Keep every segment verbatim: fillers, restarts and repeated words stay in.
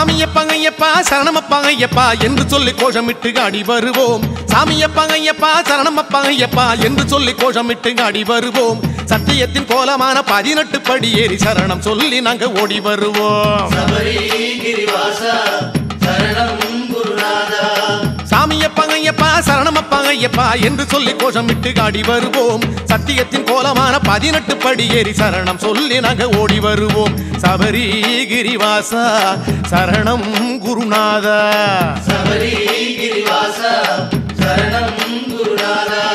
சாமியப்பா சரணமப்பாங்கய்யப்பா என்று சொல்லி கோஷமிட்டு ஆடி வருவோம். சாமியப்பாங்கய்யப்பா சரணமப்பாங்கய்யப்பா என்று சொல்லி கோஷமிட்டு ஆடி வருவோம். சத்தியத்தின் கோலமான பதினெட்டு படி ஏறி சரணம் சொல்லி நாங்க ஓடி வருவோம். சாமியப்பாங்கய்யப்பா சரணமப்பாங்கய்யப்பா என்று சொல்லி கோஷமிட்டு ஆடி வருவோம். சத்தியத்தின் கோலமான பதினெட்டு படி ஏறி சரணம் சொல்லி நாங்க ஓடி வருவோம். சபரி கிரிவாசா சரணம் குருநாதா, சபரி கிரிவாசா சரணம் குருநாதா.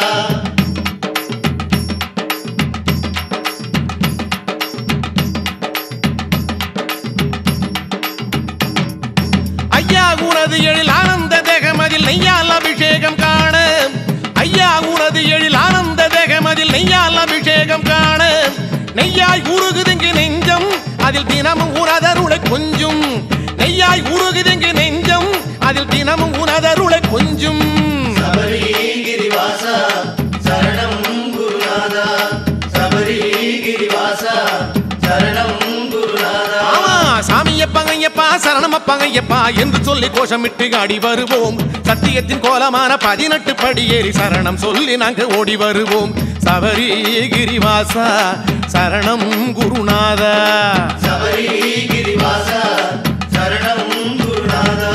ஐயா உனது எழில் ஆனந்த தேகமதில் நெய்யால் அபிஷேகம் காண, ஐயா உனது எழில் ஆனந்த தேகமதில் நெய்யால் அபிஷேகம் காண, நெய்யாய் உருகுதுங்கு நெஞ்சம் அதில் தினமும் உனதருளை கொஞ்சும், நெய்யாய் உருகுதுங்கு நெஞ்சம் அதில் தினமும் உனதருளை கொஞ்சும். சபரி கிரிவாசா சரணம் குருநாதா, சபரி கிரிவாசா சரணம் குருநாதா. ஆமா சாமியப்பாங்கய்யப்பா சரணமப்பாங்கய்யப்பா என்று சொல்லி கோஷமிட்டு ஆடி வருவோம். சத்தியத்தின் கோலமான பதினெட்டு படி ஏறி சரணம் சொல்லி நாங்க ஓடி வருவோம். சபரி கிரிவாசா சரணம் குருநாதா, சபரி கிரிவாசா சரணம் குருநாதா.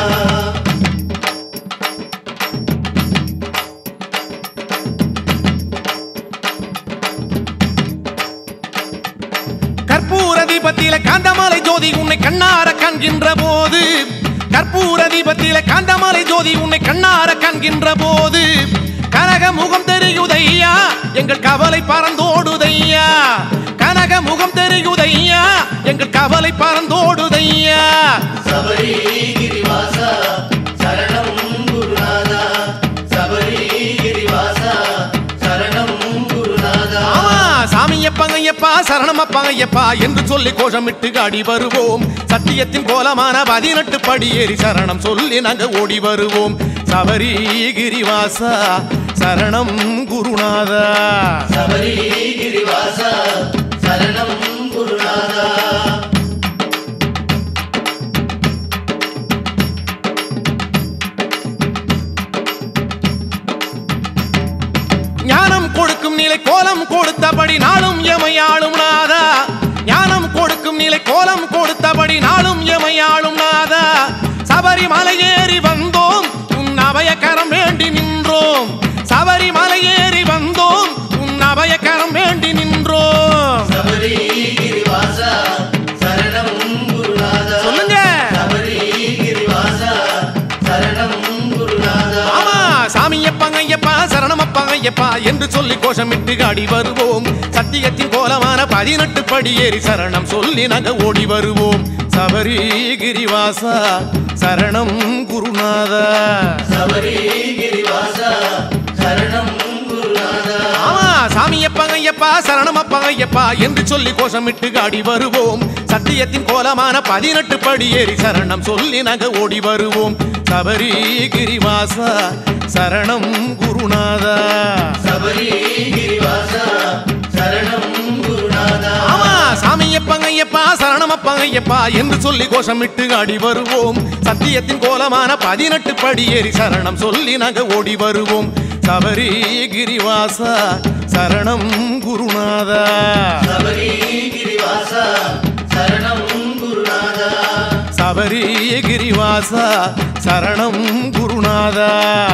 கற்பூர தீபத்தில காந்தமாலை ஜோதி உன்னை கண்ணார காண்கின்ற போது, கற்பூர தீபத்தில காந்தமாலை ஜோதி உன்னை கண்ணார காண்கின்ற போது, கனக முகம் தெரியுதையா எங்கள் கவலை பறந்தோடுதையா, கனக முகம் தெரியுதையா எங்கள் கவலை பறந்தோடுதையா. சபரி கிரிவாசா சரணம் குருநாதா, சபரி கிரிவாசா சரணம் குருநாதா. ஆமா சாமியப்பாங்கய்யப்பா சரணமப்பாங்கய்யப்பா என்று சொல்லி கோஷமிட்டு ஆடி வருவோம். சத்தியத்தின் கோலமான பதினெட்டு படி ஏறி சரணம் சொல்லி நாங்க ஓடி வருவோம். சபரி கிரிவாசா சரணம் குருநாதா, சபரி கிரிவாசா சரணம் குருநாதா. ஞானம் கொடுக்கும் நிலை கோலம் கொடுத்தபடி நாளும் எமையாளும் நாதா, ஞானம் கொடுக்கும் நிலை கோலம் கொடுத்தபடி நாளும் எமையாளும் நாதா. சபரிமலை ஏறி வந்தோம் உன் அபயக்கரம் வேண்டி நின்றோம், சபரிமலை ஏறி வந்தோம் உன் அபயக்கரம் வேண்டி நின்றோம். சபரி கிரிவாசா சரணம் குருநாதா, சொல்லுங்க சபரி கிரிவாசா சரணம் குருநாதா. ஆமா சாமியப்பாங்கய்யப்பா சரணமப்பாங்கய்யப்பா என்று சொல்லி கோஷமிட்டு ஆடி வருவோம். சத்தியத்தின் கோலமான பதினெட்டு படி ஏறி சரணம் சொல்லி நாங்க ஓடி வருவோம். சபரி கிரிவாசா சரணம் குருநாதா, சபரி கிரிவாசா சரணம் குருநாதா. ஆமா சாமியப்பாங்கய்யப்பா சரணமப்பாங்கய்யப்பா என்று சொல்லி கோஷமிட்டு ஆடி வருவோம். சத்தியத்தின் கோலமான பதினெட்டு படி ஏறி சரணம் சொல்லி நாங்க ஓடி வருவோம். சபரி கிரிவாசா சரணம் குருநாதா, சபரி கிரிவாசா சரணம் குருநாதா. ஆமா சாமியப்பாங்கய்யப்பா சரணமப்பாங்கய்யப்பா என்று சொல்லி கோஷமிட்டு ஆடி வருவோம். சத்தியத்தின் கோலமான பதினெட்டு படி ஏறி சரணம் சொல்லி நாங்க ஓடி வருவோம். சபரி கிரிவாசா சரணம் குருநாதா, சபரி கிரிவாசா சரணம் குருநாதா. சபரி கிரிவாசா சரணம் குருநாதா.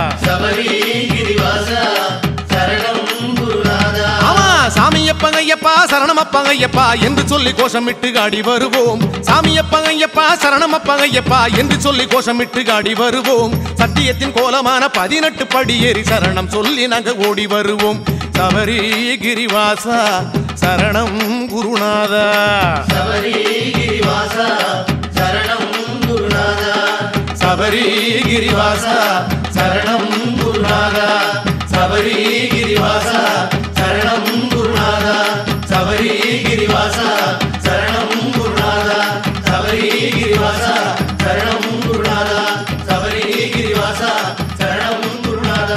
சபரி கிரிவாசா சரணம் குருநாதா. ஆமா சாமியப்பாங்கய்யப்பா சரணமப்பாங்கய்யப்பா என்று சொல்லி கோஷமிட்டு ஆடி வருவோம். சாமியப்பாங்கய்யப்பா சரணமப்பாங்கய்யப்பா என்று சொல்லி கோஷமிட்டு ஆடி வருவோம். சத்தியத்தின் கோலமான பதினெட்டு படி ஏறி சரணம் சொல்லி நாங்க ஓடி வருவோம். சபரி கிரிவாசா சரணம் குருநாதா, சபரி கிரிவாசா சரணம் குருநாதா. சபரி கிரிவாசா சரணம் குருநாதா, சபரி கிரிவாசா சரணம் குருநாதா, சபரி கிரிவாசா சரணம் குருநாதா, சபரி கிரிவாசா சரணம் குருநாதா, சபரி கிரிவாசா